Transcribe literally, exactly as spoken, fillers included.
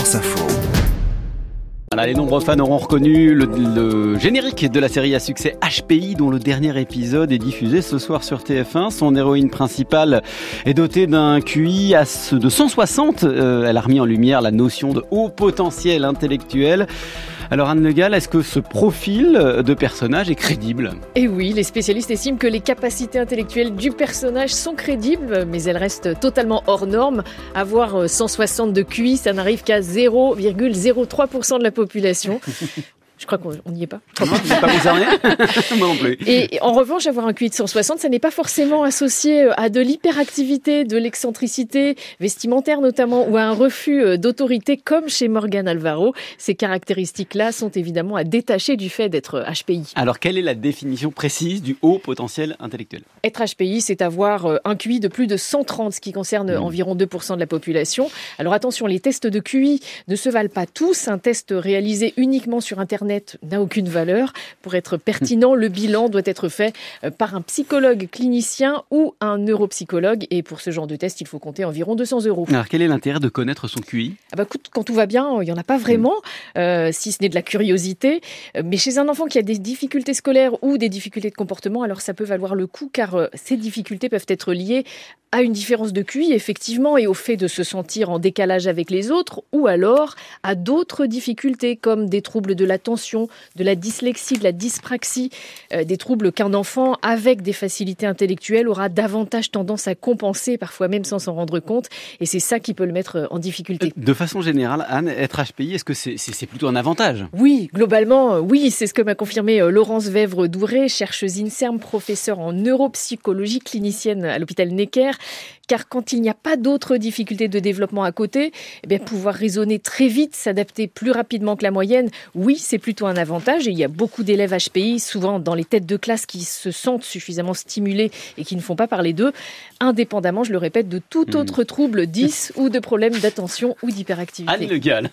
Force Info. Voilà, les nombreux fans auront reconnu le, le générique de la série à succès H P I, dont le dernier épisode est diffusé ce soir sur T F un. Son héroïne principale est dotée d'un Q I de cent soixante. Euh, elle a remis en lumière la notion de haut potentiel intellectuel. Alors Anne Le Gall, est-ce que ce profil de personnage est crédible ? Et oui, les spécialistes estiment que les capacités intellectuelles du personnage sont crédibles, mais elles restent totalement hors normes. Avoir cent soixante de Q I, ça n'arrive qu'à zéro virgule zéro trois pour cent de la population. Je crois qu'on n'y est pas. Non, vous n'êtes pas concerné ? Moi non plus. Et en revanche, avoir un Q I de cent soixante, ça n'est pas forcément associé à de l'hyperactivité, de l'excentricité vestimentaire notamment, ou à un refus d'autorité comme chez Morgan Alvaro. Ces caractéristiques-là sont évidemment à détacher du fait d'être H P I. Alors, quelle est la définition précise du haut potentiel intellectuel ? Être H P I, c'est avoir un Q I de plus de cent trente, ce qui concerne mmh. environ deux pour cent de la population. Alors attention, les tests de Q I ne se valent pas tous. Un test réalisé uniquement sur Internet n'a aucune valeur. Pour être pertinent, le bilan doit être fait par un psychologue clinicien ou un neuropsychologue. Et pour ce genre de test, il faut compter environ deux cents euros. Alors, quel est l'intérêt de connaître son Q I ? Ah bah, écoute, quand tout va bien, il n'y en a pas vraiment, euh, si ce n'est de la curiosité. Mais chez un enfant qui a des difficultés scolaires ou des difficultés de comportement, alors ça peut valoir le coup, car euh, ces difficultés peuvent être liées à une différence de Q I, effectivement, et au fait de se sentir en décalage avec les autres, ou alors à d'autres difficultés, comme des troubles de l'attention, de la dyslexie, de la dyspraxie, euh, des troubles qu'un enfant avec des facilités intellectuelles aura davantage tendance à compenser, parfois même sans s'en rendre compte, et c'est ça qui peut le mettre en difficulté. De façon générale, Anne, être H P I, est-ce que c'est, c'est, c'est plutôt un avantage ? Oui, globalement, oui, c'est ce que m'a confirmé Laurence Vèvre-Douré, chercheuse INSERM, professeure en neuropsychologie clinicienne à l'hôpital Necker. Car quand il n'y a pas d'autres difficultés de développement à côté, eh bien, pouvoir raisonner très vite, s'adapter plus rapidement que la moyenne, oui, c'est plutôt un avantage. Et il y a beaucoup d'élèves H P I, souvent dans les têtes de classe, qui se sentent suffisamment stimulés et qui ne font pas parler d'eux, indépendamment, je le répète, de tout autre trouble dys ou de problème d'attention ou d'hyperactivité. Anne Le Gall.